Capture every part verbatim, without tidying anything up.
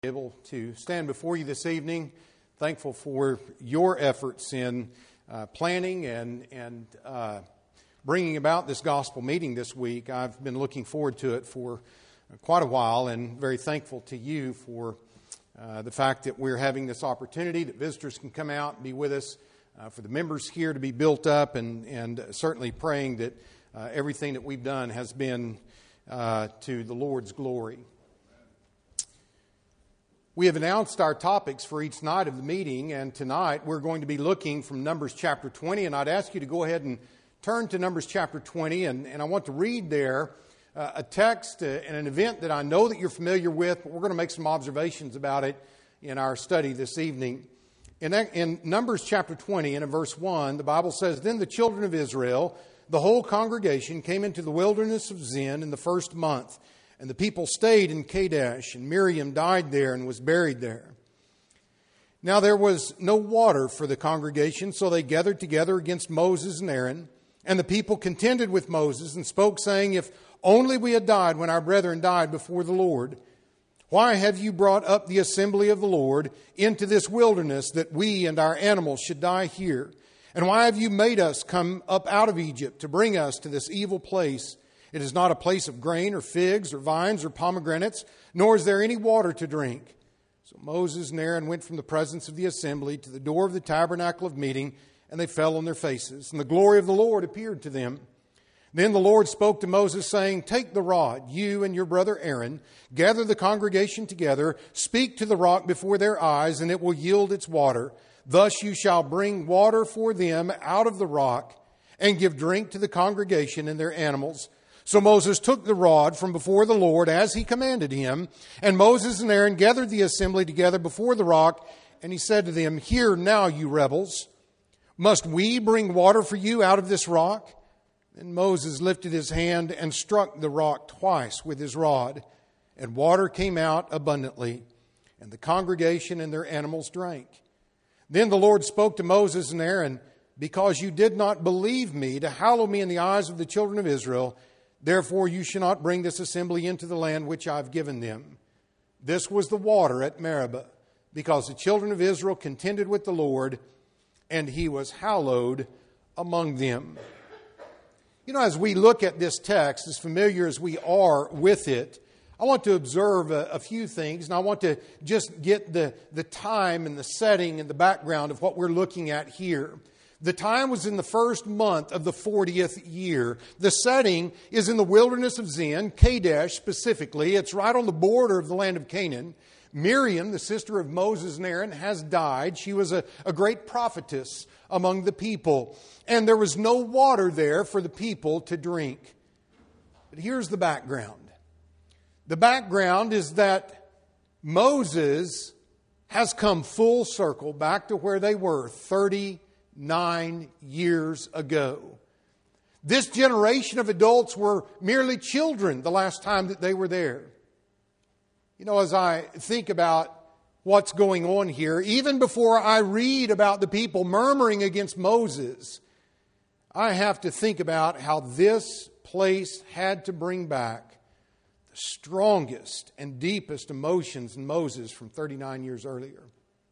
Able to stand before you this evening, thankful for your efforts in uh, planning and and uh, bringing about this gospel meeting this week. I've been looking forward to it for quite a while, and very thankful to you for uh, the fact that we're having this opportunity, that visitors can come out and be with us, uh, for the members here to be built up, and and certainly praying that uh, everything that we've done has been uh, to the Lord's glory. We have announced our topics for each night of the meeting, and tonight we're going to be looking from Numbers chapter twenty, and I'd ask you to go ahead and turn to Numbers chapter twenty, and, and I want to read there uh, a text uh, and an event that I know that you're familiar with, but we're going to make some observations about it in our study this evening. In, in Numbers chapter twenty, and in verse one, the Bible says, "Then the children of Israel, the whole congregation, came into the wilderness of Zin in the first month. And the people stayed in Kadesh, and Miriam died there and was buried there. Now there was no water for the congregation, so they gathered together against Moses and Aaron. And the people contended with Moses and spoke, saying, 'If only we had died when our brethren died before the Lord. Why have you brought up the assembly of the Lord into this wilderness, that we and our animals should die here? And why have you made us come up out of Egypt to bring us to this evil place? It is not a place of grain or figs or vines or pomegranates, nor is there any water to drink.' So Moses and Aaron went from the presence of the assembly to the door of the tabernacle of meeting, and they fell on their faces. And the glory of the Lord appeared to them. Then the Lord spoke to Moses, saying, 'Take the rod, you and your brother Aaron, gather the congregation together, speak to the rock before their eyes, and it will yield its water. Thus you shall bring water for them out of the rock, and give drink to the congregation and their animals.' So Moses took the rod from before the Lord as he commanded him, and Moses and Aaron gathered the assembly together before the rock, and he said to them, 'Hear now, you rebels, must we bring water for you out of this rock?' Then Moses lifted his hand and struck the rock twice with his rod, and water came out abundantly, and the congregation and their animals drank. Then the Lord spoke to Moses and Aaron, 'Because you did not believe me to hallow me in the eyes of the children of Israel, therefore you shall not bring this assembly into the land which I have given them.' This was the water at Meribah, because the children of Israel contended with the Lord, and he was hallowed among them." You know, as we look at this text, as familiar as we are with it, I want to observe a, a few things, and I want to just get the, the time and the setting and the background of what we're looking at here. The time was in the first month of the fortieth year. The setting is in the wilderness of Zin, Kadesh specifically. It's right on the border of the land of Canaan. Miriam, the sister of Moses and Aaron, has died. She was a, a great prophetess among the people. And there was no water there for the people to drink. But here's the background. The background is that Moses has come full circle back to where they were thirty Nine years ago. This generation of adults were merely children the last time that they were there. You know, as I think about what's going on here, even before I read about the people murmuring against Moses, I have to think about how this place had to bring back the strongest and deepest emotions in Moses from thirty-nine years earlier.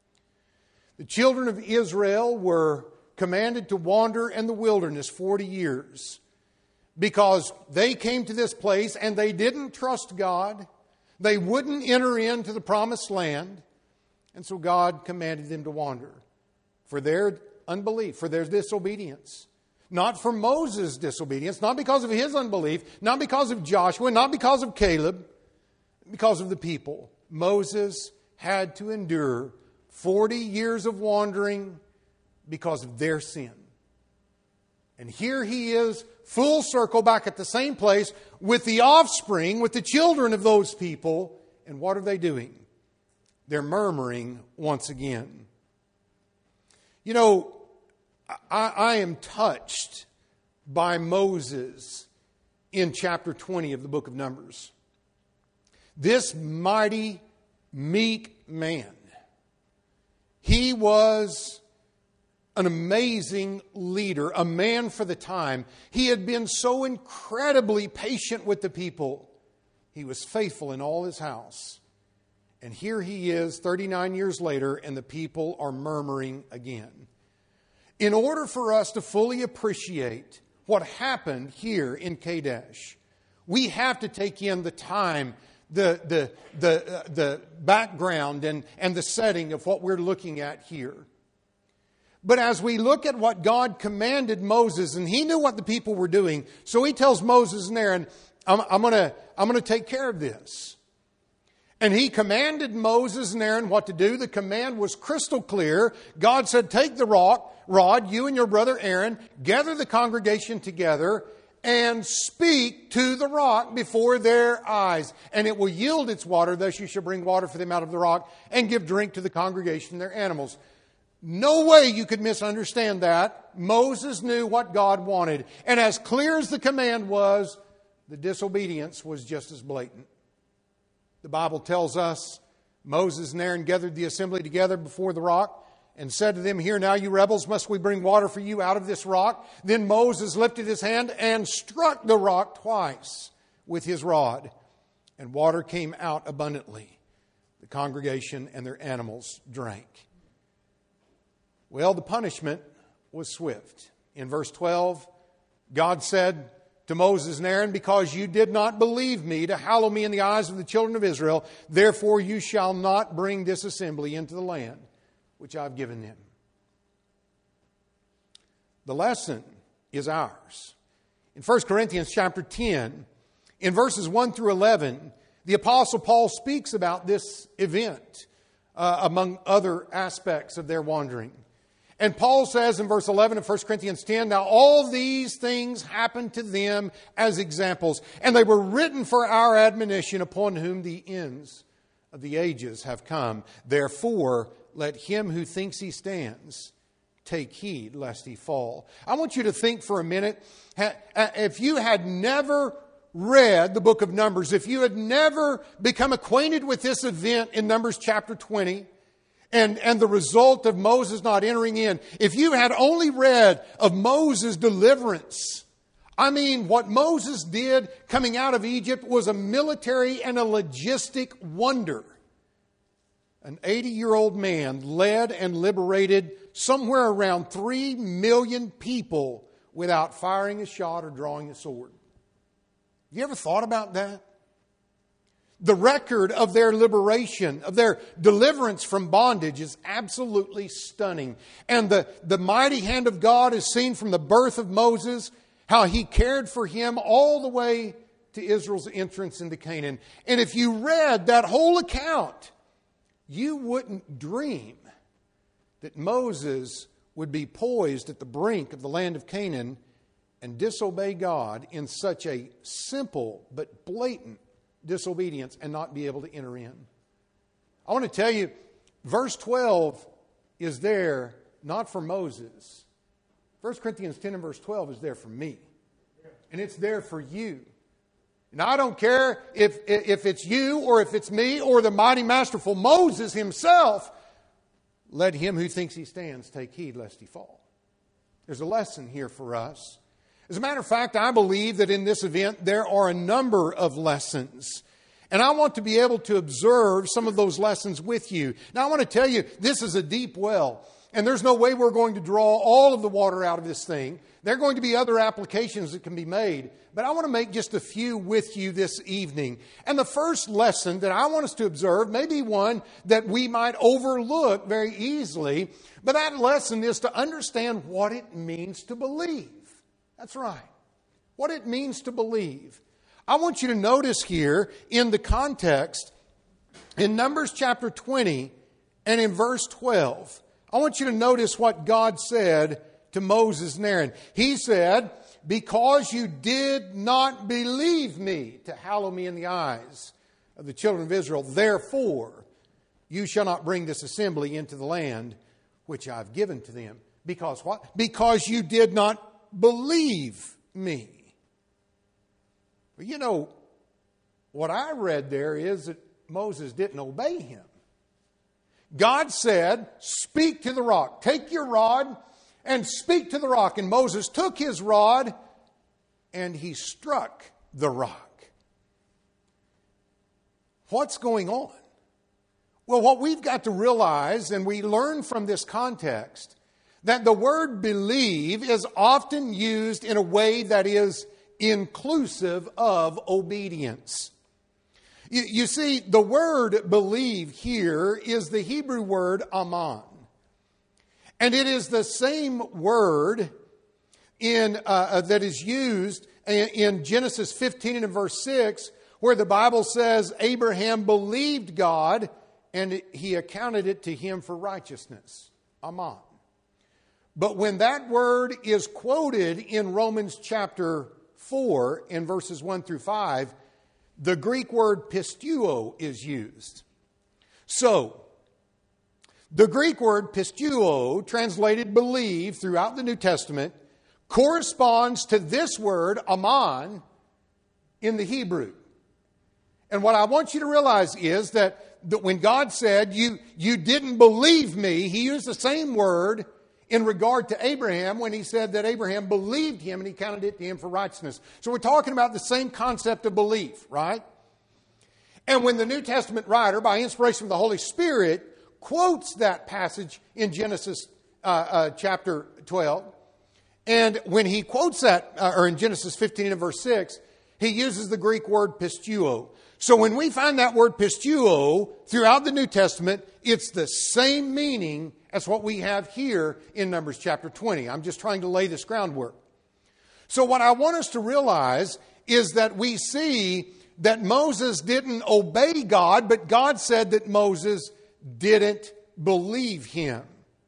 The children of Israel were commanded to wander in the wilderness forty years because they came to this place and they didn't trust God. They wouldn't enter into the promised land. And so God commanded them to wander for their unbelief, for their disobedience. Not for Moses' disobedience, not because of his unbelief, not because of Joshua, not because of Caleb, because of the people. Moses had to endure forty years of wandering because of their sin. And here he is, full circle, back at the same place with the offspring, with the children of those people. And what are they doing? They're murmuring once again. You know, I, I am touched by Moses in chapter twenty of the book of Numbers. This mighty, meek man. He was an amazing leader, a man for the time. He had been so incredibly patient with the people. He was faithful in all his house. And here he is thirty-nine years later, and the people are murmuring again. In order for us to fully appreciate what happened here in Kadesh, we have to take in the time, the, the, the, uh, the background and, and the setting of what we're looking at here. But as we look at what God commanded Moses, and he knew what the people were doing, so he tells Moses and Aaron, I'm, I'm going to I'm going to take care of this. And he commanded Moses and Aaron what to do. The command was crystal clear. God said, take the rock, rod, you and your brother Aaron, gather the congregation together, and speak to the rock before their eyes. And it will yield its water. Thus you shall bring water for them out of the rock, and give drink to the congregation and their animals. No way you could misunderstand that. Moses knew what God wanted. And as clear as the command was, the disobedience was just as blatant. The Bible tells us Moses and Aaron gathered the assembly together before the rock and said to them, here now, you rebels, must we bring water for you out of this rock? Then Moses lifted his hand and struck the rock twice with his rod, and water came out abundantly. The congregation and their animals drank. Well, the punishment was swift. In verse twelve, God said to Moses and Aaron, because you did not believe me to hallow me in the eyes of the children of Israel, therefore you shall not bring this assembly into the land which I've given them. The lesson is ours. In First Corinthians chapter ten, in verses one through eleven, the Apostle Paul speaks about this event, uh, among other aspects of their wandering. And Paul says in verse eleven of First Corinthians ten, now all these things happened to them as examples, and they were written for our admonition, upon whom the ends of the ages have come. Therefore, let him who thinks he stands take heed lest he fall. I want you to think for a minute, if you had never read the book of Numbers, if you had never become acquainted with this event in Numbers chapter twenty, And, and the result of Moses not entering in. If you had only read of Moses' deliverance, I mean, what Moses did coming out of Egypt was a military and a logistic wonder. An eighty-year-old man led and liberated somewhere around three million people without firing a shot or drawing a sword. Have you ever thought about that? The record of their liberation, of their deliverance from bondage is absolutely stunning. And the, the mighty hand of God is seen from the birth of Moses, how he cared for him all the way to Israel's entrance into Canaan. And if you read that whole account, you wouldn't dream that Moses would be poised at the brink of the land of Canaan and disobey God in such a simple but blatant disobedience and not be able to enter in. I want to tell you, verse twelve is there not for Moses. First Corinthians ten and verse twelve is there for me. And it's there for you. And I don't care if, if it's you or if it's me or the mighty masterful Moses himself. Let him who thinks he stands take heed lest he fall. There's a lesson here for us. As a matter of fact, I believe that in this event there are a number of lessons. And I want to be able to observe some of those lessons with you. Now I want to tell you, this is a deep well. And there's no way we're going to draw all of the water out of this thing. There are going to be other applications that can be made. But I want to make just a few with you this evening. And the first lesson that I want us to observe may be one that we might overlook very easily. But that lesson is to understand what it means to believe. That's right. What it means to believe. I want you to notice here in the context, in Numbers chapter twenty and in verse twelve, I want you to notice what God said to Moses and Aaron. He said, because you did not believe me to hallow me in the eyes of the children of Israel, therefore you shall not bring this assembly into the land which I've given to them. Because what? Because you did not believe me. Well, you know, what I read there is that Moses didn't obey him. God said, speak to the rock. Take your rod and speak to the rock. And Moses took his rod and he struck the rock. What's going on? Well, what we've got to realize, and we learn from this context, that the word believe is often used in a way that is inclusive of obedience. You, you see, the word believe here is the Hebrew word aman. And it is the same word in uh, that is used in, in Genesis fifteen and verse six, where the Bible says Abraham believed God and he accounted it to him for righteousness. Aman. But when that word is quoted in Romans chapter four in verses one through five, the Greek word pisteuo is used. So, the Greek word pisteuo, translated believe throughout the New Testament, corresponds to this word, aman, in the Hebrew. And what I want you to realize is that, that when God said, you, you didn't believe me, He used the same word in regard to Abraham when He said that Abraham believed Him and He counted it to him for righteousness. So we're talking about the same concept of belief, right? And when the New Testament writer, by inspiration of the Holy Spirit, quotes that passage in Genesis uh, uh, chapter twelve, and when he quotes that, uh, or in Genesis fifteen and verse six, he uses the Greek word pisteuo. So when we find that word pisteuo throughout the New Testament, it's the same meaning as what we have here in Numbers chapter twenty. I'm just trying to lay this groundwork. So what I want us to realize is that we see that Moses didn't obey God, but God said that Moses didn't believe Him.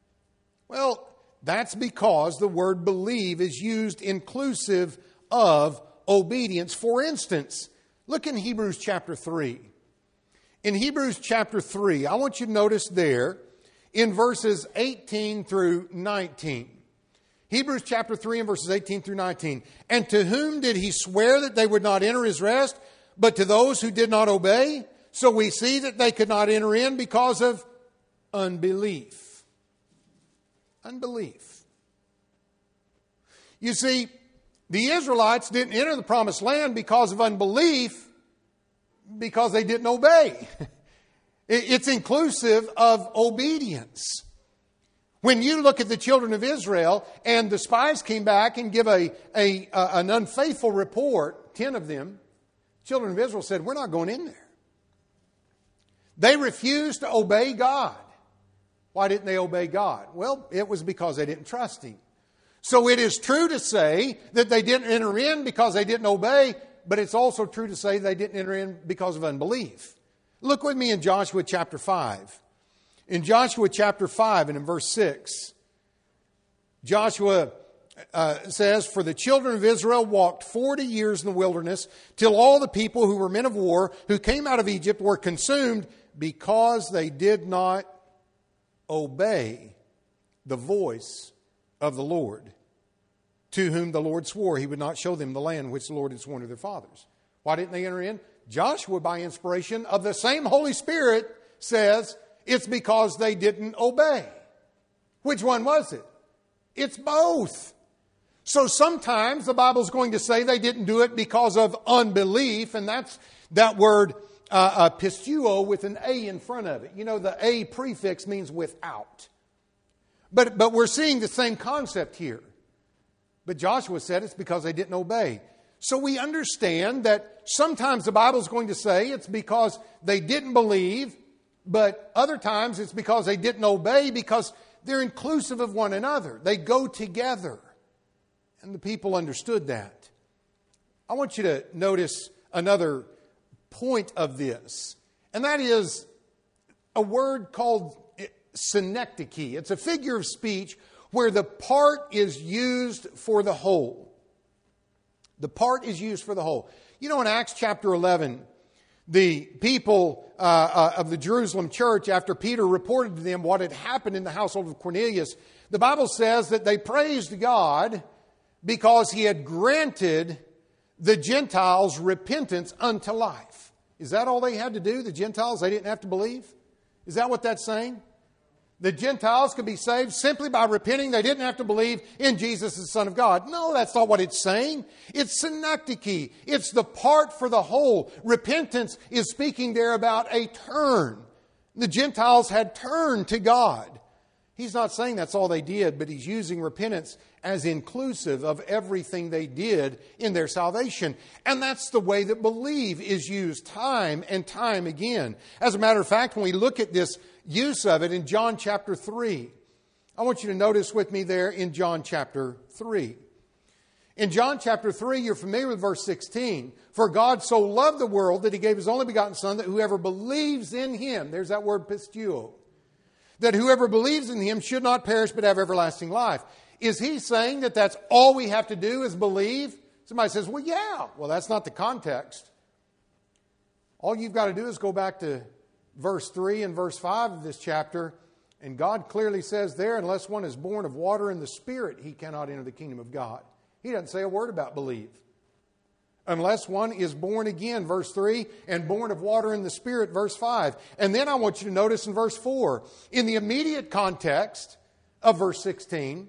Well, that's because the word believe is used inclusive of obedience. For instance, look in Hebrews chapter three. In Hebrews chapter three, I want you to notice there in verses eighteen through nineteen. Hebrews chapter three and verses eighteen through nineteen. And to whom did He swear that they would not enter His rest, but to those who did not obey? So we see that they could not enter in because of unbelief. Unbelief. You see, the Israelites didn't enter the promised land because of unbelief, because they didn't obey. It's inclusive of obedience. When you look at the children of Israel and the spies came back and give a, a, a an unfaithful report, ten of them, children of Israel said, we're not going in there. They refused to obey God. Why didn't they obey God? Well, it was because they didn't trust Him. So it is true to say that they didn't enter in because they didn't obey, but it's also true to say they didn't enter in because of unbelief. Look with me in Joshua chapter five. In Joshua chapter five and in verse six, Joshua uh, says, for the children of Israel walked forty years in the wilderness till all the people who were men of war who came out of Egypt were consumed because they did not obey the voice of the Lord, to whom the Lord swore He would not show them the land which the Lord had sworn to their fathers. Why didn't they enter in? Joshua, by inspiration of the same Holy Spirit, says it's because they didn't obey. Which one was it? It's both. So sometimes the Bible's going to say they didn't do it because of unbelief, and that's that word uh, uh, pisteuo with an A in front of it. You know, the A prefix means without. But, but we're seeing the same concept here. But Joshua said it's because they didn't obey. So we understand that sometimes the Bible's going to say it's because they didn't believe, but other times it's because they didn't obey, because they're inclusive of one another. They go together. And the people understood that. I want you to notice another point of this, and that is a word called synecdoche. It's a figure of speech where the part is used for the whole. The part is used for the whole. You know, in Acts chapter eleven, the people uh, uh, of the Jerusalem church, after Peter reported to them what had happened in the household of Cornelius, the Bible says that they praised God because He had granted the Gentiles repentance unto life. Is that all they had to do, the Gentiles? They didn't have to believe? Is that what that's saying? The Gentiles could be saved simply by repenting. They didn't have to believe in Jesus, the Son of God. No, that's not what it's saying. It's synecdoche. It's the part for the whole. Repentance is speaking there about a turn, The Gentiles had turned to God. He's not saying that's all they did, but he's using repentance as inclusive of everything they did in their salvation. And that's the way that believe is used time and time again. As a matter of fact, when we look at this use of it in John chapter three, I want you to notice with me there in John chapter three. In John chapter three, you're familiar with verse sixteen. For God so loved the world that he gave his only begotten Son, that whoever believes in him, there's that word pisteuo, that whoever believes in him should not perish but have everlasting life. Is he saying that that's all we have to do is believe? Somebody says, well, yeah. Well, that's not the context. All you've got to do is go back to verse three and verse five of this chapter, and God clearly says there, unless one is born of water and the Spirit, he cannot enter the kingdom of God. He doesn't say a word about believe. Unless one is born again, verse three, and born of water and the Spirit, verse five. And then I want you to notice in verse four, in the immediate context of verse sixteen,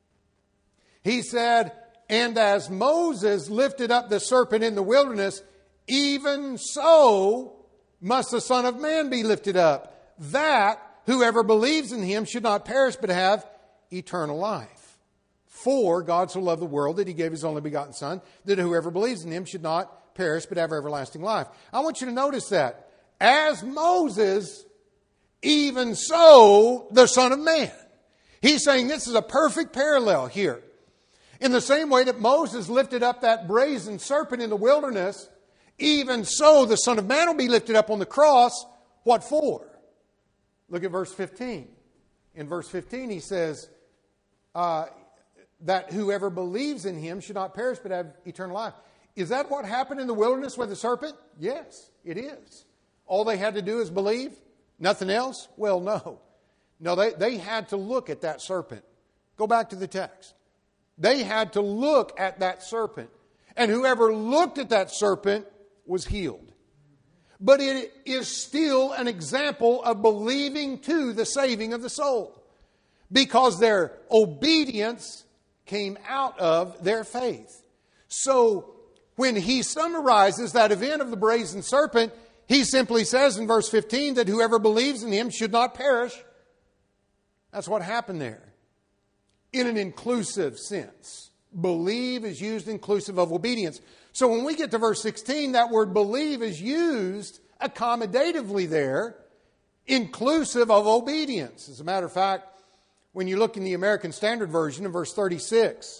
he said, and as Moses lifted up the serpent in the wilderness, even so must the Son of Man be lifted up, that whoever believes in him should not perish but have eternal life. For God so loved the world that he gave his only begotten Son, that whoever believes in him should not perish but have everlasting life. I want you to notice that. As Moses, even so the Son of Man. He's saying this is a perfect parallel here. In the same way that Moses lifted up that brazen serpent in the wilderness, even so the Son of Man will be lifted up on the cross. What for? Look at verse fifteen. In verse fifteen he says, uh, that whoever believes in him should not perish but have eternal life. Is that what happened in the wilderness with the serpent? Yes, it is. All they had to do is believe? Nothing else? Well, no. No, they, they had to look at that serpent. Go back to the text. They had to look at that serpent. And whoever looked at that serpent was healed. But it is still an example of believing to the saving of the soul. Because their obedience came out of their faith. So when he summarizes that event of the brazen serpent, he simply says in verse fifteen that whoever believes in him should not perish. That's what happened there. In an inclusive sense. Believe is used inclusive of obedience. So when we get to verse sixteen, that word believe is used accommodatively there, inclusive of obedience. As a matter of fact, when you look in the American Standard Version in verse thirty-six,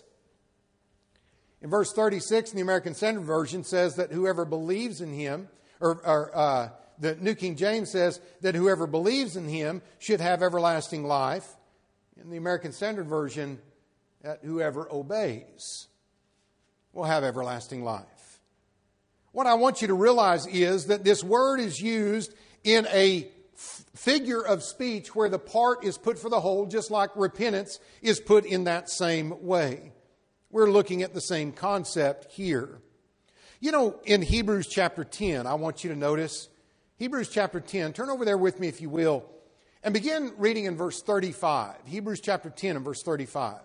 in verse thirty-six in the American Standard Version says that whoever believes in him, or, or uh, the New King James says that whoever believes in him should have everlasting life. In the American Standard Version, that whoever obeys will have everlasting life. What I want you to realize is that this word is used in a figure of speech where the part is put for the whole, just like repentance is put in that same way. We're looking at the same concept here. You know, in Hebrews chapter ten, I want you to notice, Hebrews chapter ten, turn over there with me if you will, and begin reading in verse thirty-five. Hebrews chapter ten and verse thirty-five.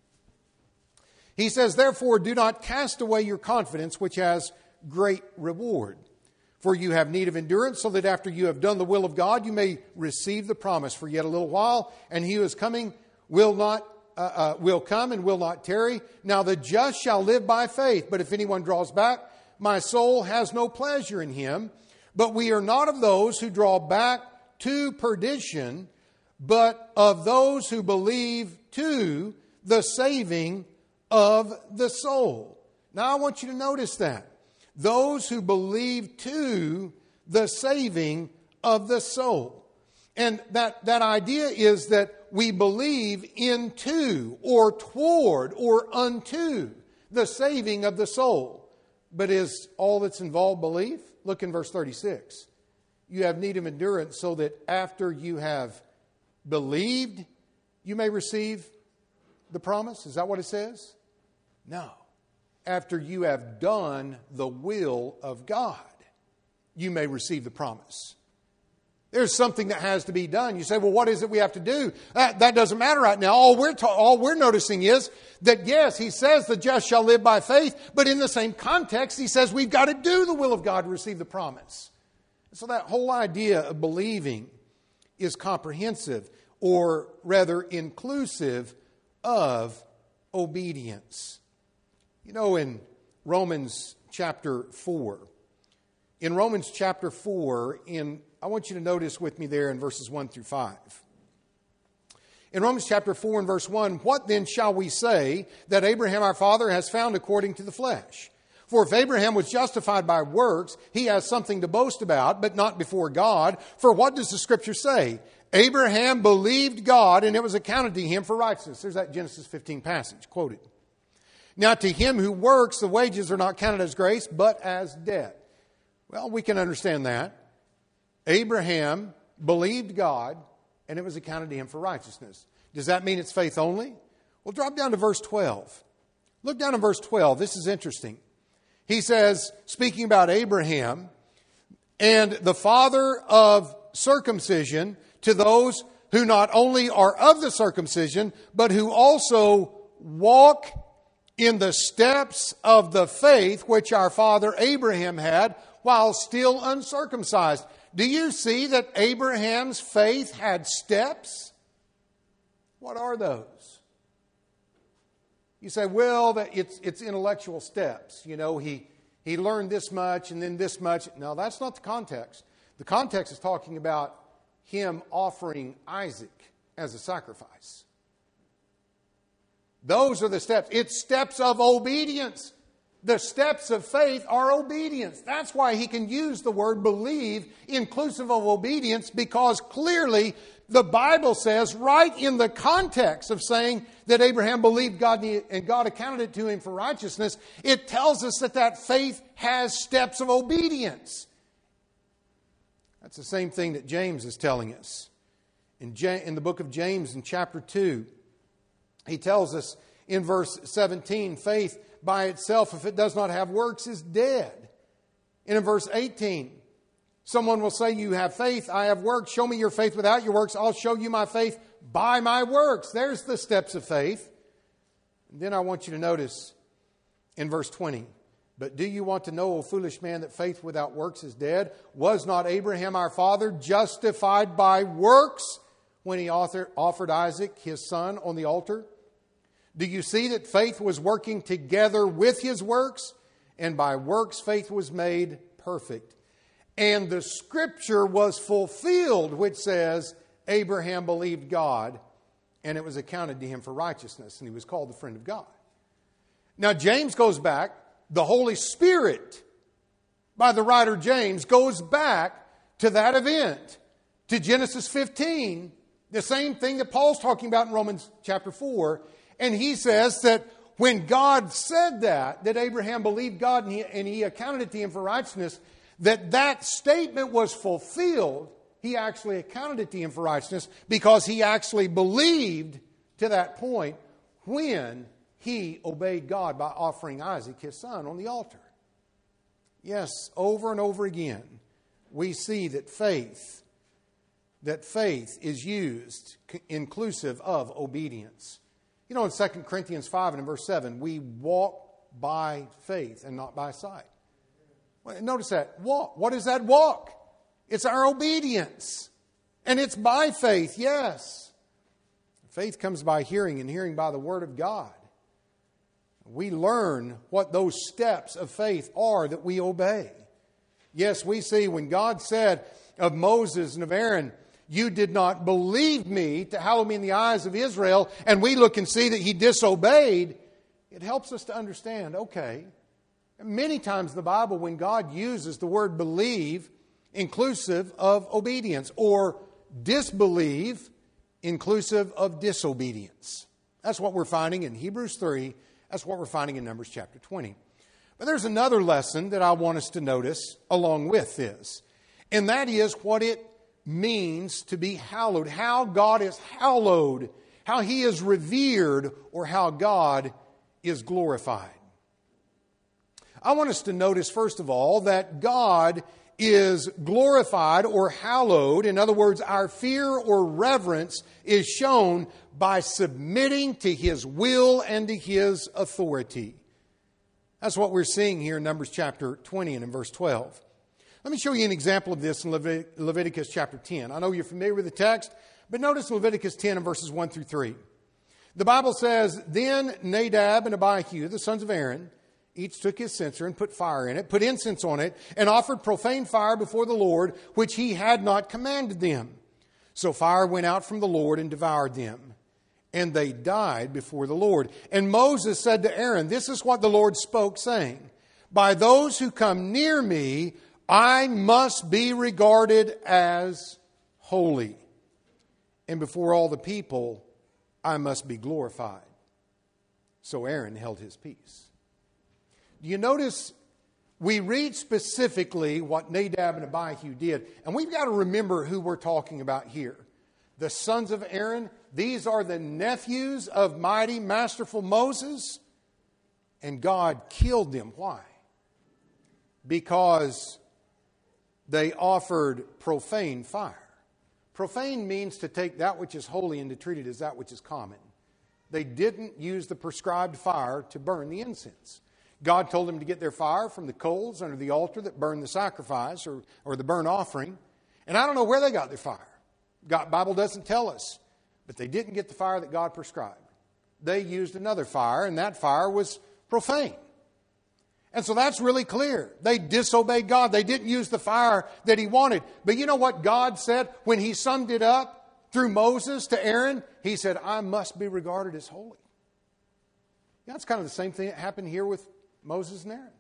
He says, therefore do not cast away your confidence, which has great reward. For you have need of endurance, so that after you have done the will of God, you may receive the promise. For yet a little while, and he who is coming will not uh, uh, will come and will not tarry. Now the just shall live by faith. But if anyone draws back, my soul has no pleasure in him. But we are not of those who draw back to perdition, but of those who believe to the saving of the soul. Now I want you to notice that. Those who believe to the saving of the soul. And that, that idea is that we believe into or toward or unto the saving of the soul. But is all that's involved belief? Look in verse thirty-six. You have need of endurance so that after you have believed, you may receive the promise. Is that what it says? No. After you have done the will of God, you may receive the promise. There's something that has to be done. You say, well, what is it we have to do? That, that doesn't matter right now. All we're, ta- all we're noticing is that, yes, he says the just shall live by faith, but in the same context, he says we've got to do the will of God to receive the promise. So that whole idea of believing is comprehensive, or rather inclusive of obedience. You know, in Romans chapter four, in Romans chapter four, in I want you to notice with me there in verses one through five. In Romans chapter four and verse one, what then shall we say that Abraham our father has found according to the flesh? For if Abraham was justified by works, he has something to boast about, but not before God. For what does the Scripture say? Abraham believed God, and it was accounted to him for righteousness. There's that Genesis fifteen passage quoted. Now to him who works, the wages are not counted as grace, but as debt. Well, we can understand that. Abraham believed God, and it was accounted to him for righteousness. Does that mean it's faith only? Well, drop down to verse twelve. Look down in verse twelve. This is interesting. He says, speaking about Abraham, and the father of circumcision to those who not only are of the circumcision, but who also walk in the steps of the faith which our father Abraham had while still uncircumcised. Do you see that Abraham's faith had steps? What are those? You say, well, that it's it's intellectual steps. You know, he, he learned this much and then this much. No, that's not the context. The context is talking about him offering Isaac as a sacrifice. Those are the steps. It's steps of obedience. The steps of faith are obedience. That's why he can use the word believe inclusive of obedience, because clearly the Bible says, right in the context of saying that Abraham believed God and God accounted it to him for righteousness, it tells us that that faith has steps of obedience. That's the same thing that James is telling us. In, J- in the book of James in chapter two, he tells us in verse seventeen, faith by itself, if it does not have works, is dead. And in verse eighteen, someone will say, you have faith, I have works. Show me your faith without your works. I'll show you my faith by my works. There's the steps of faith. And then I want you to notice in verse twenty, but do you want to know, O foolish man, that faith without works is dead? Was not Abraham our father justified by works when he offered Isaac, his son, on the altar? Do you see that faith was working together with his works? And by works faith was made perfect. And the Scripture was fulfilled, which says, Abraham believed God, and it was accounted to him for righteousness, and he was called the friend of God. Now, James goes back. The Holy Spirit, by the writer James, goes back to that event, to Genesis fifteen, the same thing that Paul's talking about in Romans chapter four. And he says that when God said that, that Abraham believed God and he, and he accounted it to him for righteousness, that that statement was fulfilled. He actually accounted it to him for righteousness because he actually believed to that point when he obeyed God by offering Isaac, his son, on the altar. Yes, over and over again, we see that faith, that faith is used inclusive of obedience. You know, in Second Corinthians five and in verse seven, we walk by faith and not by sight. Notice that. Walk. What is that walk? It's our obedience. And it's by faith, yes. Faith comes by hearing, and hearing by the Word of God. We learn what those steps of faith are that we obey. Yes, we see when God said of Moses and of Aaron, you did not believe me to hallow me in the eyes of Israel, and we look and see that he disobeyed, it helps us to understand, okay, many times in the Bible when God uses the word believe inclusive of obedience, or disbelieve inclusive of disobedience. That's what we're finding in Hebrews three. That's what we're finding in Numbers chapter twenty. But there's another lesson that I want us to notice along with this. And that is what it means to be hallowed. How God is hallowed. How He is revered, or how God is glorified. I want us to notice, first of all, that God is glorified or hallowed. In other words, our fear or reverence is shown by submitting to His will and to His authority. That's what we're seeing here in Numbers chapter twenty and in verse twelve. Let me show you an example of this in Levit- Leviticus chapter ten. I know you're familiar with the text, but notice Leviticus ten and verses one through three. The Bible says, Then Nadab and Abihu, the sons of Aaron, each took his censer and put fire in it, put incense on it, and offered profane fire before the Lord, which he had not commanded them. So fire went out from the Lord and devoured them, and they died before the Lord. And Moses said to Aaron, This is what the Lord spoke, saying, By those who come near me, I must be regarded as holy, and before all the people, I must be glorified. So Aaron held his peace. Do you notice we read specifically what Nadab and Abihu did? And we've got to remember who we're talking about here. The sons of Aaron, these are the nephews of mighty, masterful Moses. And God killed them. Why? Because they offered profane fire. Profane means to take that which is holy and to treat it as that which is common. They didn't use the prescribed fire to burn the incense. God told them to get their fire from the coals under the altar that burned the sacrifice or, or the burnt offering. And I don't know where they got their fire. God, Bible doesn't tell us. But they didn't get the fire that God prescribed. They used another fire, and that fire was profane. And so that's really clear. They disobeyed God. They didn't use the fire that He wanted. But you know what God said when He summed it up through Moses to Aaron? He said, I must be regarded as holy. Yeah, it's kind of the same thing that happened here with Moses and Aaron.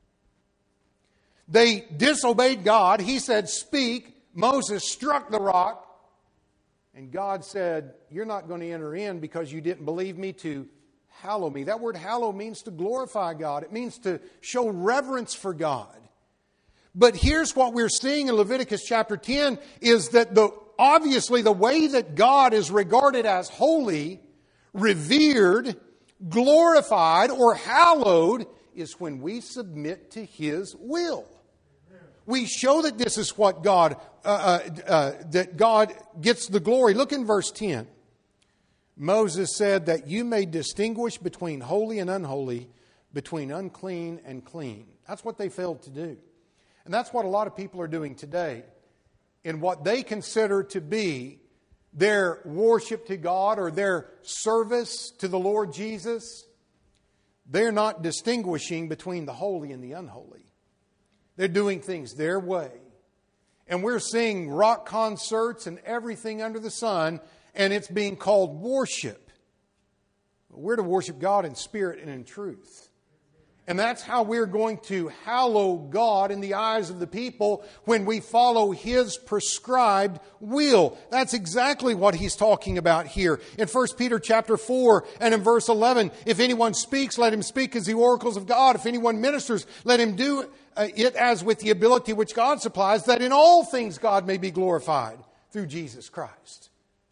They disobeyed God. He said, speak. Moses struck the rock. And God said, you're not going to enter in because you didn't believe me to hallow me. That word hallow means to glorify God. It means to show reverence for God. But here's what we're seeing in Leviticus chapter ten is that the obviously the way that God is regarded as holy, revered, glorified, or hallowed is when we submit to His will. We show that this is what God, uh, uh, uh, that God gets the glory. Look in verse ten. Moses said that you may distinguish between holy and unholy, between unclean and clean. That's what they failed to do. And that's what a lot of people are doing today. In what they consider to be their worship to God or their service to the Lord Jesus, they're not distinguishing between the holy and the unholy. They're doing things their way. And we're seeing rock concerts and everything under the sun, and it's being called worship. We're to worship God in spirit and in truth. And that's how we're going to hallow God in the eyes of the people when we follow His prescribed will. That's exactly what He's talking about here. In First Peter chapter four and in verse eleven, if anyone speaks, let him speak as the oracles of God. If anyone ministers, let him do it as with the ability which God supplies, that in all things God may be glorified through Jesus Christ.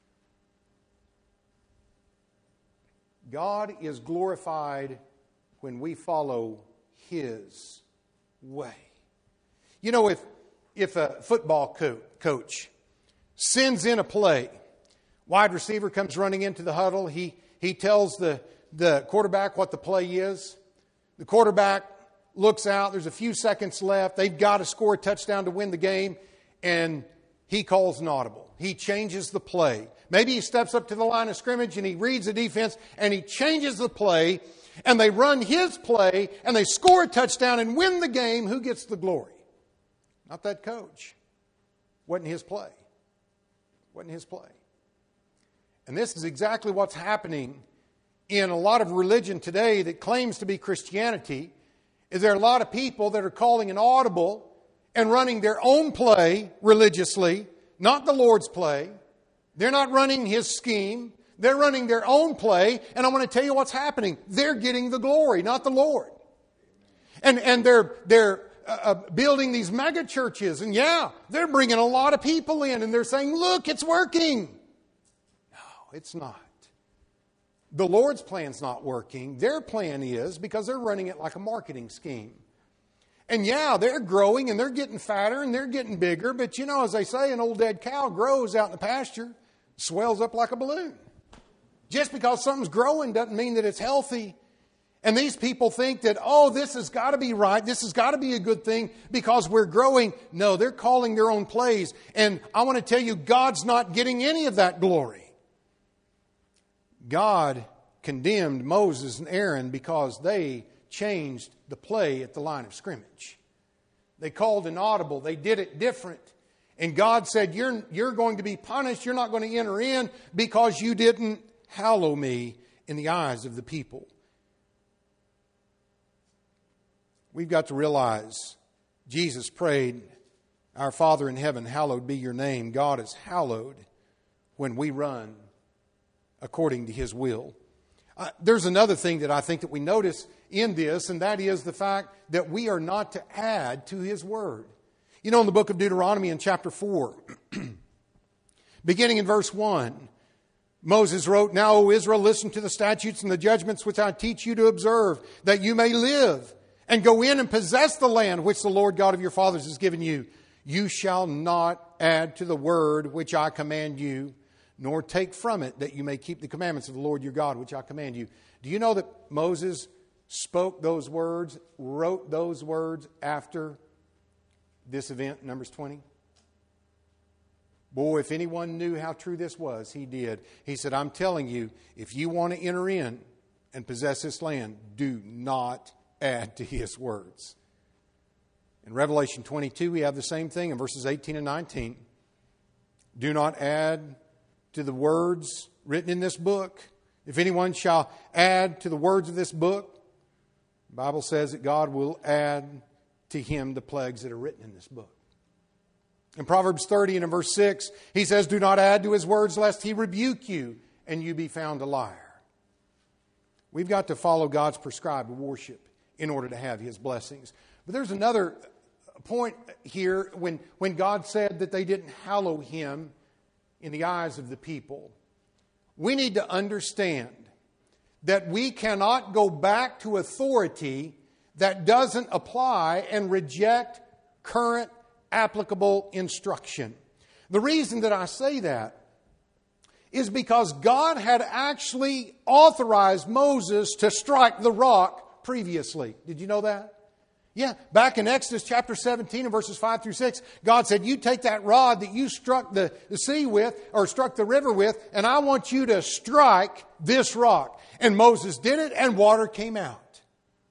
God is glorified when we follow His way. You know, if if a football co- coach sends in a play, wide receiver comes running into the huddle, he he tells the, the quarterback what the play is. The quarterback looks out, there's a few seconds left, they've got to score a touchdown to win the game, and he calls an audible. He changes the play. Maybe he steps up to the line of scrimmage and he reads the defense and he changes the play, and they run his play, and they score a touchdown and win the game. Who gets the glory? Not that coach. Wasn't his play. Wasn't his play. And this is exactly what's happening in a lot of religion today that claims to be Christianity. Is there are a lot of people that are calling an audible and running their own play religiously, not the Lord's play. They're not running His scheme. They're running their own play, and I want to tell you what's happening. They're getting the glory, not the Lord. And and they're they're uh, building these mega churches, and yeah, they're bringing a lot of people in, and they're saying, "Look, it's working." No, it's not. The Lord's plan's not working. Their plan is because they're running it like a marketing scheme. And yeah, they're growing and they're getting fatter and they're getting bigger, but you know, as they say, an old dead cow grows out in the pasture, swells up like a balloon. Just because something's growing doesn't mean that it's healthy. And these people think that, oh, this has got to be right. This has got to be a good thing because we're growing. No, they're calling their own plays. And I want to tell you, God's not getting any of that glory. God condemned Moses and Aaron because they changed the play at the line of scrimmage. They called an audible. They did it different. And God said, you're, you're going to be punished. You're not going to enter in because you didn't hallow me in the eyes of the people. We've got to realize Jesus prayed, our Father in heaven, hallowed be your name. God is hallowed when we run according to His will. Uh, there's another thing that I think that we notice in this, and that is the fact that we are not to add to His Word. You know, in the book of Deuteronomy in chapter four, beginning in verse one, Moses wrote, Now, O Israel, listen to the statutes and the judgments which I teach you to observe, that you may live and go in and possess the land which the Lord God of your fathers has given you. You shall not add to the word which I command you, nor take from it, that you may keep the commandments of the Lord your God, which I command you. Do you know that Moses spoke those words, wrote those words after this event, Numbers twenty? Boy, if anyone knew how true this was, he did. He said, I'm telling you, if you want to enter in and possess this land, do not add to His words. In Revelation twenty-two, we have the same thing in verses eighteen and nineteen. Do not add to the words written in this book. If anyone shall add to the words of this book, the Bible says that God will add to him the plagues that are written in this book. In Proverbs thirty and in verse six, he says, Do not add to His words lest He rebuke you and you be found a liar. We've got to follow God's prescribed worship in order to have His blessings. But there's another point here when, when God said that they didn't hallow Him in the eyes of the people. We need to understand that we cannot go back to authority that doesn't apply and reject current applicable instruction. The reason that I say that is because God had actually authorized Moses to strike the rock previously. Did you know that? Yeah, back in Exodus chapter seventeen and verses five through six, God said, you take that rod that you struck the, the sea with, or struck the river with, and I want you to strike this rock. And Moses did it, and water came out.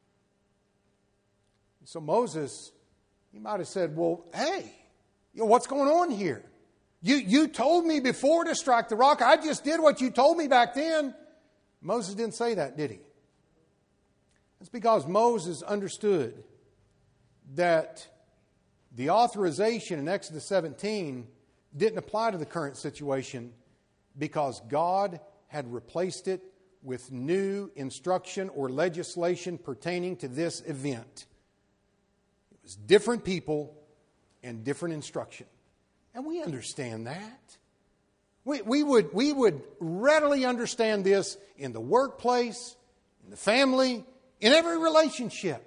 So Moses, he might have said, well, hey, you know, what's going on here? You, you told me before to strike the rock. I just did what you told me back then. Moses didn't say that, did he? It's because Moses understood that the authorization in Exodus seventeen didn't apply to the current situation because God had replaced it with new instruction or legislation pertaining to this event. It was different people and different instruction. And we understand that. We, we, would, we would readily understand this in the workplace, in the family, in every relationship.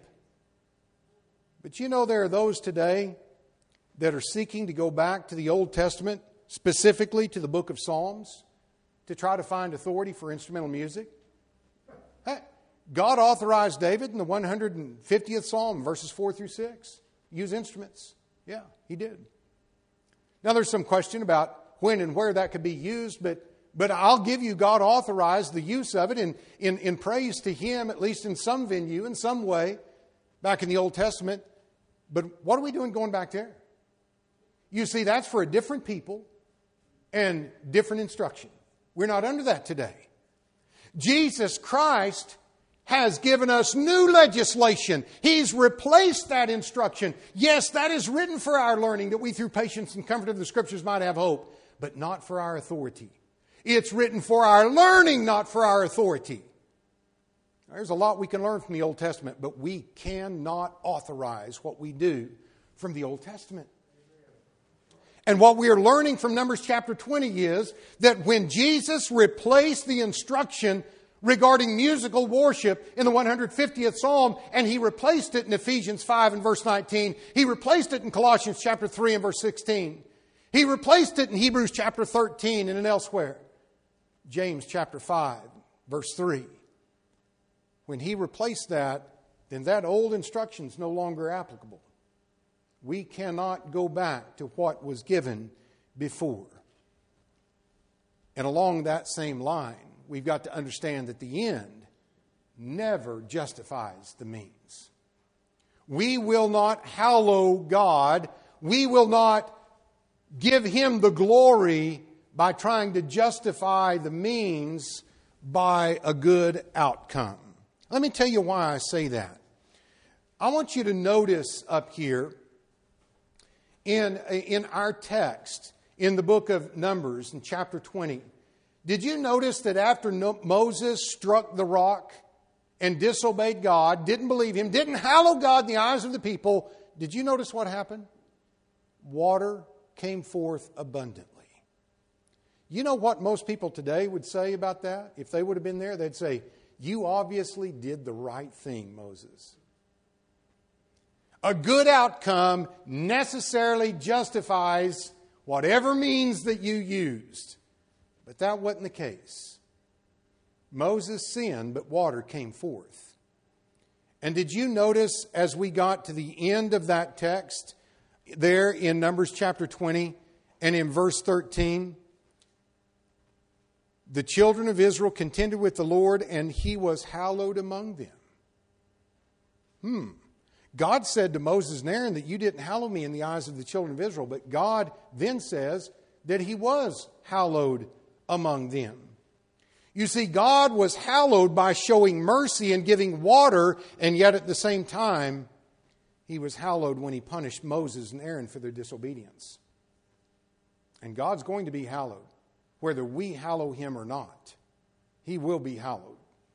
But you know, there are those today that are seeking to go back to the Old Testament, specifically to the book of Psalms, to try to find authority for instrumental music. Hey, God authorized David in the one hundred fiftieth Psalm, verses four through six, use instruments. Yeah, He did. Now, there's some question about when and where that could be used, but But I'll give you, God authorized the use of it in, in, in praise to Him, at least in some venue, in some way, back in the Old Testament. But what are we doing going back there? You see, that's for a different people and different instruction. We're not under that today. Jesus Christ has given us new legislation. He's replaced that instruction. Yes, that is written for our learning, that we through patience and comfort of the Scriptures might have hope, but not for our authority. It's written for our learning, not for our authority. There's a lot we can learn from the Old Testament, but we cannot authorize what we do from the Old Testament. And what we are learning from Numbers chapter twenty is that when Jesus replaced the instruction regarding musical worship in the one hundred fiftieth Psalm, and He replaced it in Ephesians five and verse nineteen, He replaced it in Colossians chapter three and verse sixteen. He replaced it in Hebrews chapter thirteen and in elsewhere. James chapter five, verse three. when He replaced that, then that old instruction is no longer applicable. We cannot go back to what was given before. And along that same line, we've got to understand that the end never justifies the means. We will not hallow God. We will not give Him the glory by trying to justify the means by a good outcome. Let me tell you why I say that. I want you to notice up here in, in our text, in the book of Numbers, in chapter twenty, did you notice that after Moses struck the rock and disobeyed God, didn't believe Him, didn't hallow God in the eyes of the people, did you notice what happened? Water came forth abundantly. You know what most people today would say about that? If they would have been there, they'd say, "You obviously did the right thing, Moses." A good outcome necessarily justifies whatever means that you used. But that wasn't the case. Moses sinned, but water came forth. And did you notice as we got to the end of that text, there in Numbers chapter twenty and in verse thirteen, the children of Israel contended with the Lord, and He was hallowed among them. Hmm. God said to Moses and Aaron that you didn't hallow me in the eyes of the children of Israel, but God then says that He was hallowed among them. You see, God was hallowed by showing mercy and giving water, and yet at the same time, He was hallowed when He punished Moses and Aaron for their disobedience. And God's going to be hallowed, whether we hallow Him or not. He will be hallowed.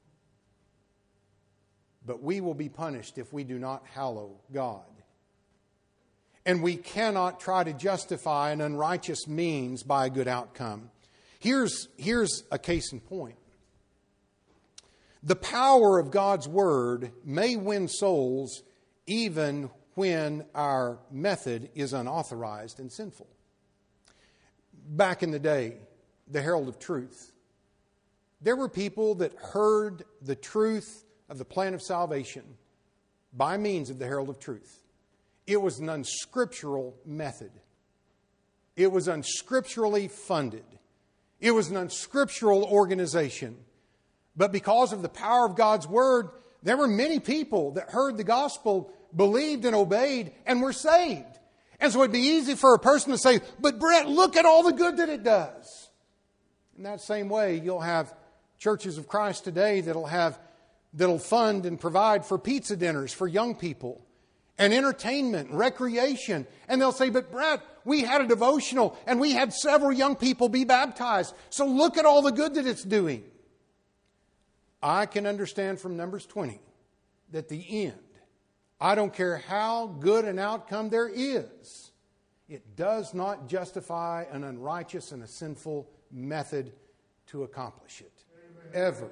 But we will be punished if we do not hallow God. And we cannot try to justify an unrighteous means by a good outcome. Here's, here's a case in point. The power of God's Word may win souls even when our method is unauthorized and sinful. Back in the day, the Herald of Truth, there were people that heard the truth of the plan of salvation by means of the Herald of Truth. It was an unscriptural method. It was unscripturally funded. It was an unscriptural organization. But because of the power of God's Word, there were many people that heard the gospel, believed and obeyed, and were saved. And so it'd be easy for a person to say, "But Brett, look at all the good that it does." In that same way, you'll have churches of Christ today that'll have that'll fund and provide for pizza dinners for young people and entertainment and recreation. And they'll say, "But Brett, we had a devotional and we had several young people be baptized. So look at all the good that it's doing." I can understand from Numbers twenty that the end, I don't care how good an outcome there is, it does not justify an unrighteous and a sinful method to accomplish it. Amen. Ever.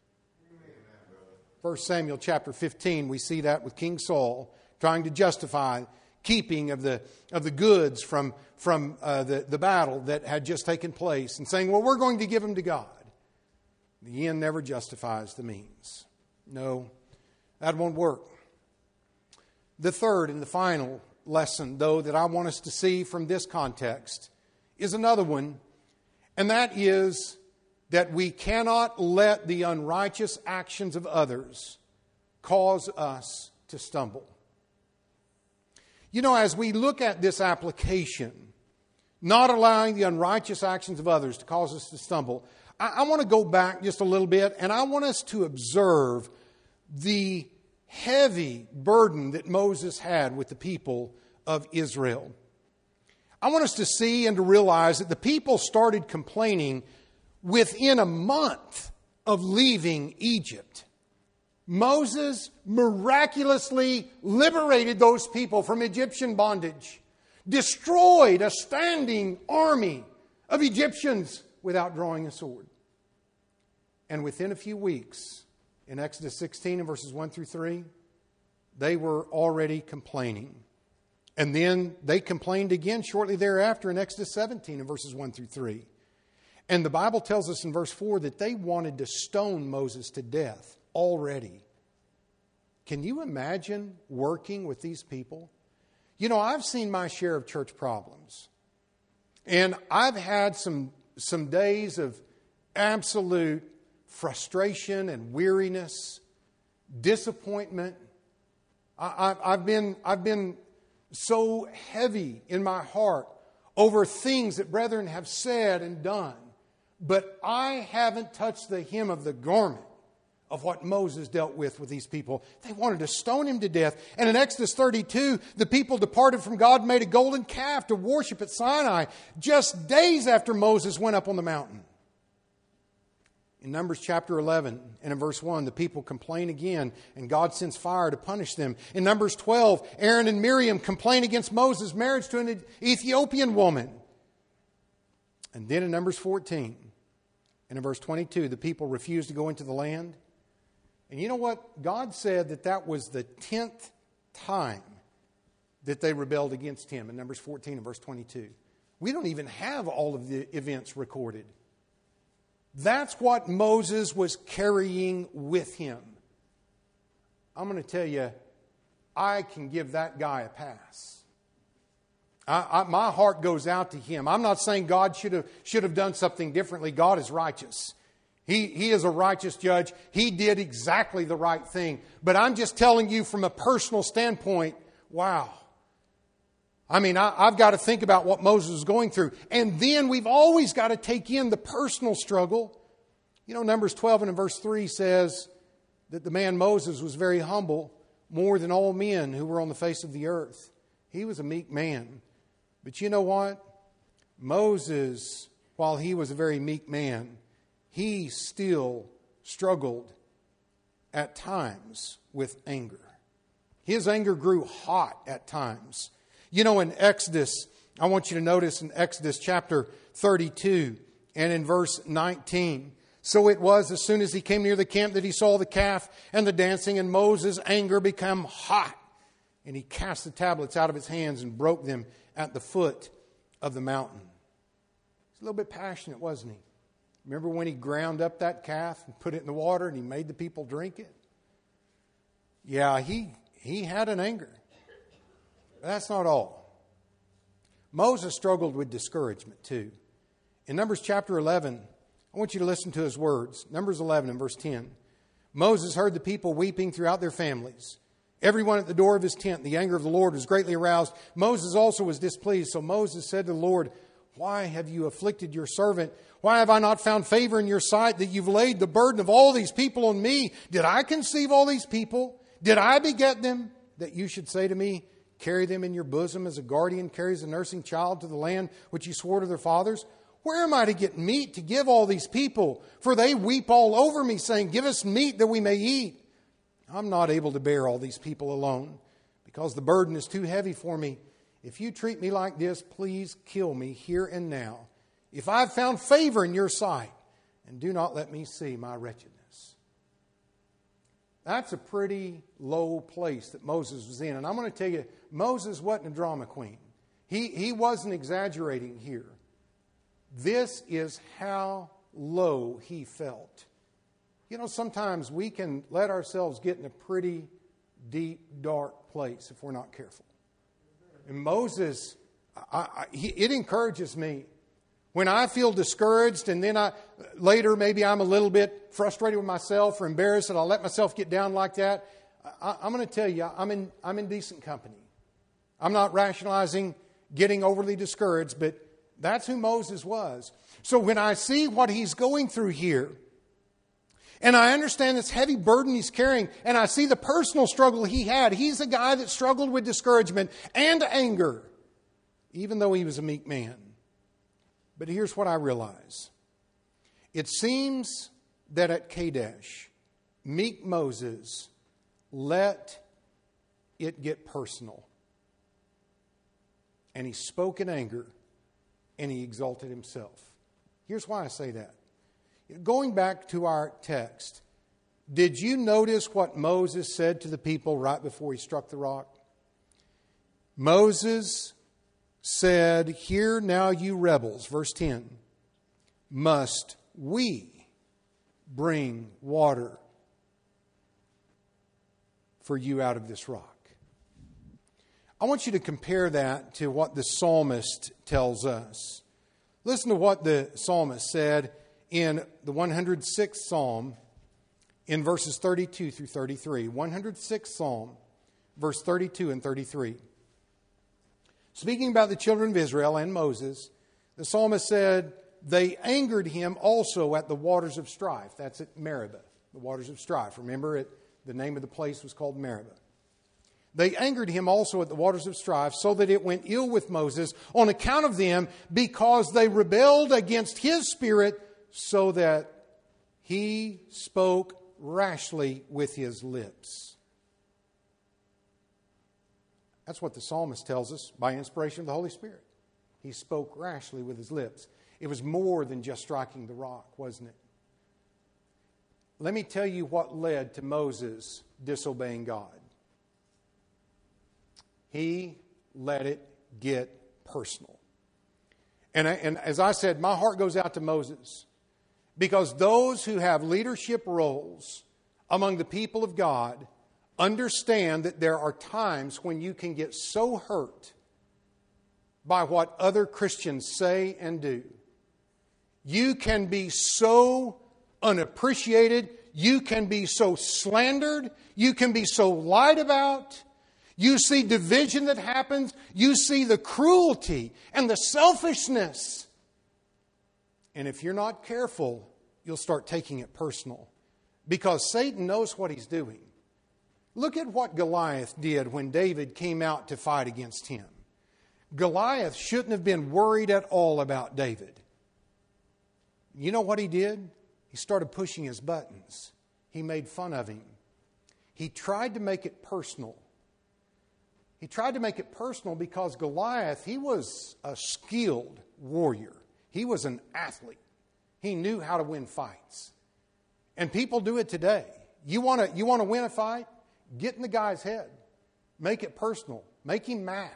First Samuel chapter fifteen, we see that with King Saul trying to justify keeping of the of the goods from, from uh, the, the battle that had just taken place and saying, "Well, we're going to give them to God." The end never justifies the means. No, that won't work. The third and the final lesson, though, that I want us to see from this context is another one, and that is that we cannot let the unrighteous actions of others cause us to stumble. You know, as we look at this application, not allowing the unrighteous actions of others to cause us to stumble, I, I want to go back just a little bit, and I want us to observe the heavy burden that Moses had with the people of Israel. I want us to see and to realize that the people started complaining within a month of leaving Egypt. Moses miraculously liberated those people from Egyptian bondage, destroyed a standing army of Egyptians without drawing a sword. And within a few weeks, in Exodus sixteen and verses one through three, they were already complaining. And then they complained again shortly thereafter in Exodus seventeen and verses one through three. And the Bible tells us in verse four that they wanted to stone Moses to death already Can you imagine working with these people? You know, I've seen my share of church problems. And I've had some, some days of absolute frustration and weariness, disappointment. I, I, I've been, I've been so heavy in my heart over things that brethren have said and done. But I haven't touched the hem of the garment of what Moses dealt with with these people. They wanted to stone him to death. And in Exodus thirty-two, the people departed from God and made a golden calf to worship at Sinai just days after Moses went up on the mountain. In Numbers chapter eleven and in verse one, the people complain again and God sends fire to punish them. In Numbers twelve, Aaron and Miriam complain against Moses' marriage to an Ethiopian woman. And then in Numbers fourteen and in verse twenty-two, the people refuse to go into the land. And you know what? God said that that was the tenth time that they rebelled against Him in Numbers fourteen and verse twenty-two. We don't even have all of the events recorded. That's what Moses was carrying with him. I'm going to tell you, I can give that guy a pass. I, I, my heart goes out to him. I'm not saying God should have should have done something differently. God is righteous. He, he is a righteous judge. He did exactly the right thing. But I'm just telling you from a personal standpoint, wow. I mean, I, I've got to think about what Moses was going through. And then we've always got to take in the personal struggle. You know, Numbers twelve and in verse three says that the man Moses was very humble, more than all men who were on the face of the earth. He was a meek man. But you know what? Moses, while he was a very meek man, he still struggled at times with anger. His anger grew hot at times. You know, in Exodus, I want you to notice in Exodus chapter thirty-two and in verse nineteen. So it was as soon as he came near the camp that he saw the calf and the dancing, and Moses' anger became hot. And he cast the tablets out of his hands and broke them at the foot of the mountain. He's a little bit passionate, wasn't he? Remember when he ground up that calf and put it in the water and he made the people drink it? Yeah, he, he had an anger. But that's not all. Moses struggled with discouragement too. In Numbers chapter eleven, I want you to listen to his words. Numbers eleven and verse ten. Moses heard the people weeping throughout their families. Everyone at the door of his tent, the anger of the Lord was greatly aroused. Moses also was displeased. So Moses said to the Lord, why have you afflicted your servant? Why have I not found favor in your sight that you've laid the burden of all these people on me? Did I conceive all these people? Did I beget them? That you should say to me, carry them in your bosom as a guardian carries a nursing child to the land which you swore to their fathers? Where am I to get meat to give all these people? For they weep all over me, saying, give us meat that we may eat. I'm not able to bear all these people alone, because the burden is too heavy for me. If you treat me like this, please kill me here and now, if I've found favor in your sight, and do not let me see my wretchedness. That's a pretty low place that Moses was in. And I'm going to tell you, Moses wasn't a drama queen. He, he wasn't exaggerating here. This is how low he felt. You know, sometimes we can let ourselves get in a pretty deep, dark place if we're not careful. And Moses, I, I, he, it encourages me. When I feel discouraged and then I later maybe I'm a little bit frustrated with myself or embarrassed and I'll let myself get down like that, I, I'm going to tell you, I'm in, I'm in decent company. I'm not rationalizing getting overly discouraged, but that's who Moses was. So when I see what he's going through here, and I understand this heavy burden he's carrying, and I see the personal struggle he had. He's a guy that struggled with discouragement and anger, even though he was a meek man. But here's what I realize. It seems that at Kadesh, meek Moses let it get personal. And he spoke in anger, and he exalted himself. Here's why I say that. Going back to our text, did you notice what Moses said to the people right before he struck the rock? Moses said, hear now you rebels, verse ten, must we bring water for you out of this rock. I want you to compare that to what the psalmist tells us. Listen to what the psalmist said in the one hundred sixth Psalm in verses thirty-two through thirty-three. one hundred sixth Psalm, verse thirty-two and thirty-three. Speaking about the children of Israel and Moses, the psalmist said, they angered him also at the waters of strife. That's at Meribah, the waters of strife. Remember, it, the name of the place was called Meribah. They angered him also at the waters of strife, so that it went ill with Moses on account of them, because they rebelled against his spirit, so that he spoke rashly with his lips. That's what the psalmist tells us by inspiration of the Holy Spirit. He spoke rashly with his lips. It was more than just striking the rock, wasn't it? Let me tell you what led to Moses disobeying God. He let it get personal. And, I, and as I said, my heart goes out to Moses, because those who have leadership roles among the people of God understand that there are times when you can get so hurt by what other Christians say and do. You can be so unappreciated. You can be so slandered. You can be so lied about. You see division that happens. You see the cruelty and the selfishness. And if you're not careful, you'll start taking it personal, because Satan knows what he's doing. Look at what Goliath did when David came out to fight against him. Goliath shouldn't have been worried at all about David. You know what he did? He started pushing his buttons. He made fun of him. He tried to make it personal. He tried to make it personal because Goliath, he was a skilled warrior. He was an athlete. He knew how to win fights. And people do it today. You want to you want to win a fight? Get in the guy's head. Make it personal. Make him mad.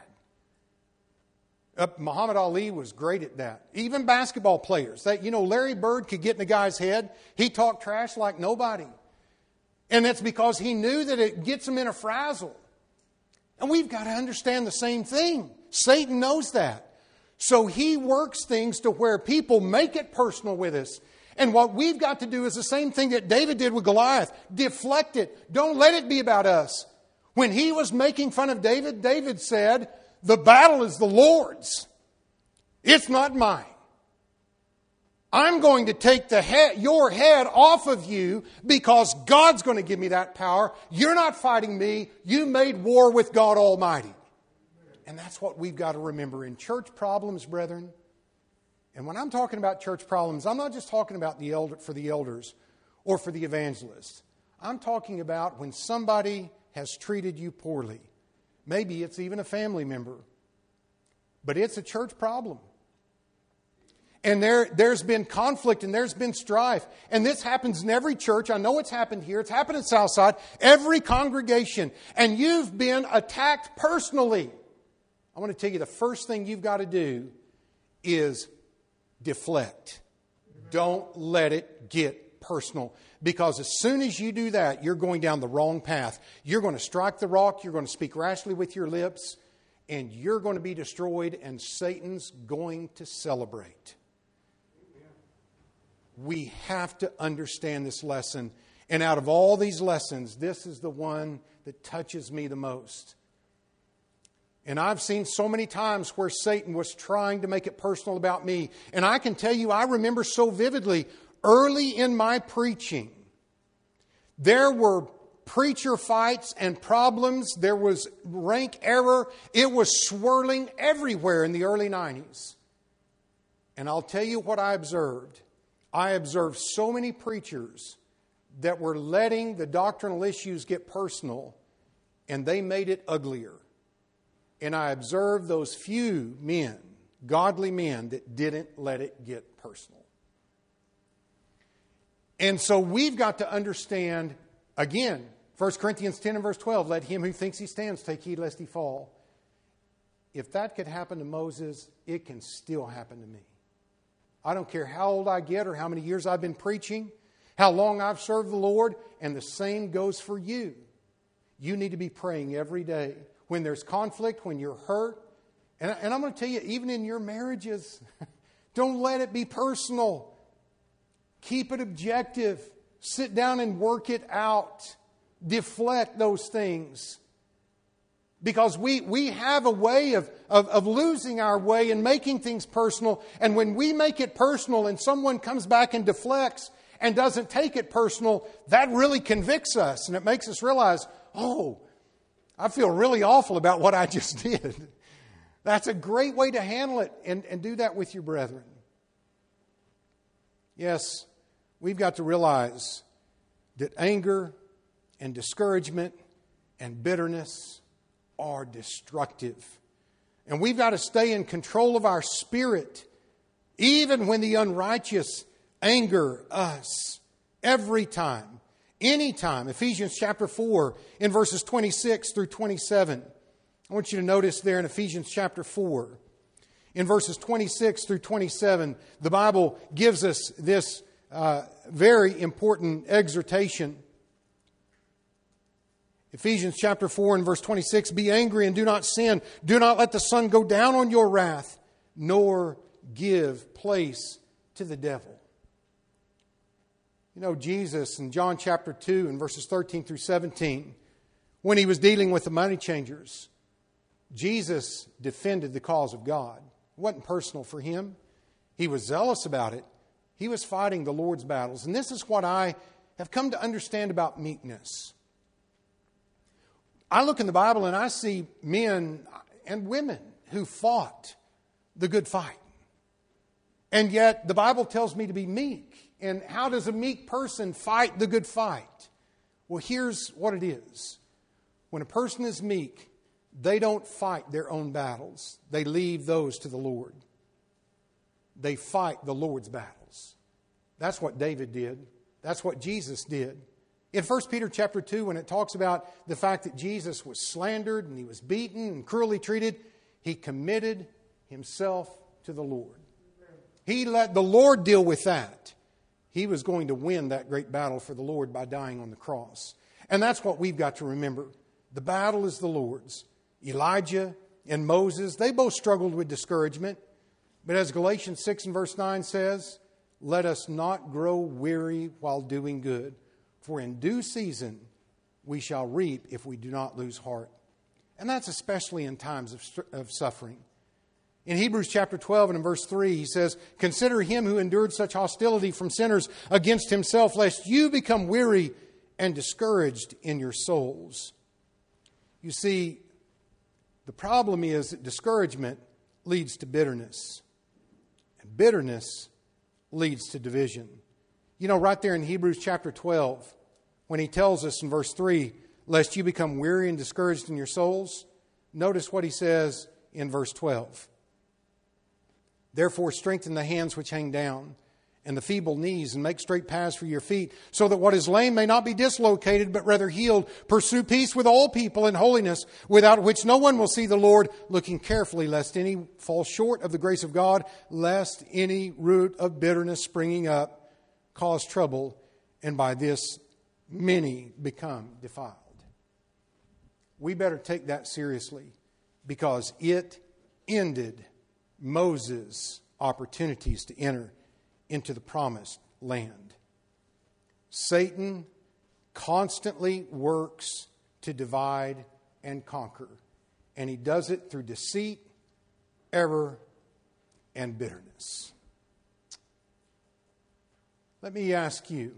Uh, Muhammad Ali was great at that. Even basketball players. They, you know, Larry Bird could get in the guy's head. He talked trash like nobody. And that's because he knew that it gets him in a frazzle. And we've got to understand the same thing. Satan knows that. So he works things to where people make it personal with us. And what we've got to do is the same thing that David did with Goliath. Deflect it. Don't let it be about us. When he was making fun of David, David said, the battle is the Lord's. It's not mine. I'm going to take the head, your head off of you, because God's going to give me that power. You're not fighting me. You made war with God Almighty. And that's what we've got to remember in church problems, brethren. And when I'm talking about church problems, I'm not just talking about the elder, for the elders or for the evangelists. I'm talking about when somebody has treated you poorly. Maybe it's even a family member. But it's a church problem. And there, there's been conflict and there's been strife. And this happens in every church. I know it's happened here. It's happened at Southside. Every congregation. And you've been attacked personally. I want to tell you the first thing you've got to do is deflect. Don't let it get personal. Because as soon as you do that, you're going down the wrong path. You're going to strike the rock. You're going to speak rashly with your lips. And you're going to be destroyed. And Satan's going to celebrate. We have to understand this lesson. And out of all these lessons, this is the one that touches me the most. And I've seen so many times where Satan was trying to make it personal about me. And I can tell you, I remember so vividly, early in my preaching, there were preacher fights and problems. There was rank error. It was swirling everywhere in the early nineties. And I'll tell you what I observed. I observed so many preachers that were letting the doctrinal issues get personal, and they made it uglier. And I observed those few men, godly men, that didn't let it get personal. And so we've got to understand, again, First Corinthians ten and verse twelve, let him who thinks he stands take heed lest he fall. If that could happen to Moses, it can still happen to me. I don't care how old I get or how many years I've been preaching, how long I've served the Lord, and the same goes for you. you need to be praying every day. When there's conflict, when you're hurt, and, and I'm going to tell you, even in your marriages, don't let it be personal. Keep it objective. Sit down and work it out. Deflect those things. Because we, we have a way of, of, of losing our way and making things personal. And when we make it personal and someone comes back and deflects and doesn't take it personal, that really convicts us. And it makes us realize, oh, I feel really awful about what I just did. That's a great way to handle it, and, and do that with your brethren. Yes, we've got to realize that anger and discouragement and bitterness are destructive. And we've got to stay in control of our spirit, even when the unrighteous anger us. Every time, anytime. Ephesians chapter four, in verses twenty-six through twenty-seven. I want you to notice there in Ephesians chapter four, in verses twenty-six through twenty-seven, the Bible gives us this uh, very important exhortation. Ephesians chapter four and verse twenty-six, be angry and do not sin. Do not let the sun go down on your wrath, nor give place to the devil. You know, Jesus in John chapter two and verses thirteen through seventeen, when he was dealing with the money changers, Jesus defended the cause of God. It wasn't personal for him. He was zealous about it. He was fighting the Lord's battles. And this is what I have come to understand about meekness. I look in the Bible and I see men and women who fought the good fight. And yet the Bible tells me to be meek. And how does a meek person fight the good fight? Well, here's what it is. When a person is meek, they don't fight their own battles. They leave those to the Lord. They fight the Lord's battles. That's what David did. That's what Jesus did. In First Peter chapter two, when it talks about the fact that Jesus was slandered and he was beaten and cruelly treated, he committed himself to the Lord. He let the Lord deal with that. He was going to win that great battle for the Lord by dying on the cross. And that's what we've got to remember. The battle is the Lord's. Elijah and Moses, they both struggled with discouragement. But as Galatians six and verse nine says, let us not grow weary while doing good, for in due season we shall reap if we do not lose heart. And that's especially in times of, of suffering. In Hebrews chapter twelve and in verse three, he says, consider him who endured such hostility from sinners against himself, lest you become weary and discouraged in your souls. You see, the problem is that discouragement leads to bitterness. And bitterness leads to division. You know, right there in Hebrews chapter twelve, when he tells us in verse three, lest you become weary and discouraged in your souls, notice what he says in verse twelve. Therefore strengthen the hands which hang down, and the feeble knees, and make straight paths for your feet, so that what is lame may not be dislocated, but rather healed. Pursue peace with all people and holiness, without which no one will see the Lord, looking carefully lest any fall short of the grace of God, lest any root of bitterness springing up cause trouble, and by this many become defiled. We better take that seriously, because it ended Moses' opportunities to enter into the promised land. Satan constantly works to divide and conquer. And he does it through deceit, error, and bitterness. Let me ask you,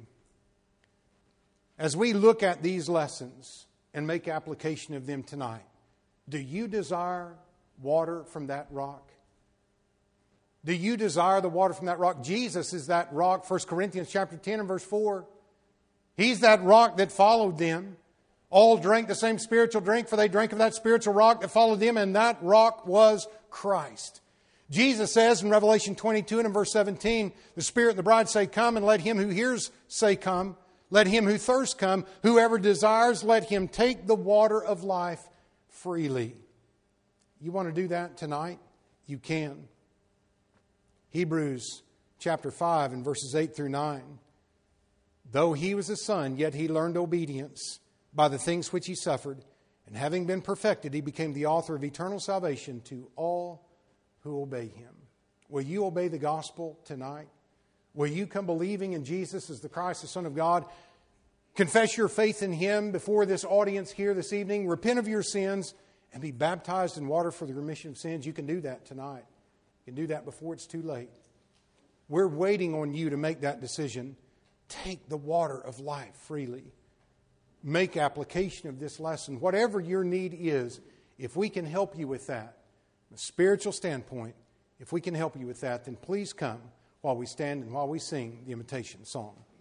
as we look at these lessons and make application of them tonight, do you desire water from that rock? Do you desire the water from that rock? Jesus is that rock. First Corinthians chapter ten and verse four. He's that rock that followed them. All drank the same spiritual drink, for they drank of that spiritual rock that followed them, and that rock was Christ. Jesus says in Revelation twenty-two and in verse seventeen, the Spirit and the bride say, come, and let him who hears say, come. Let him who thirsts come. Whoever desires, let him take the water of life freely. You want to do that tonight? You can. Hebrews chapter five and verses eight through nine. Though he was a son, yet he learned obedience by the things which he suffered, and having been perfected, he became the author of eternal salvation to all who obey him. Will you obey the gospel tonight? Will you come believing in Jesus as the Christ, the Son of God? Confess your faith in him before this audience here this evening. Repent of your sins and be baptized in water for the remission of sins. You can do that tonight. You can do that before it's too late. We're waiting on you to make that decision. Take the water of life freely. Make application of this lesson. Whatever your need is, if we can help you with that, from a spiritual standpoint, if we can help you with that, then please come while we stand and while we sing the invitation song.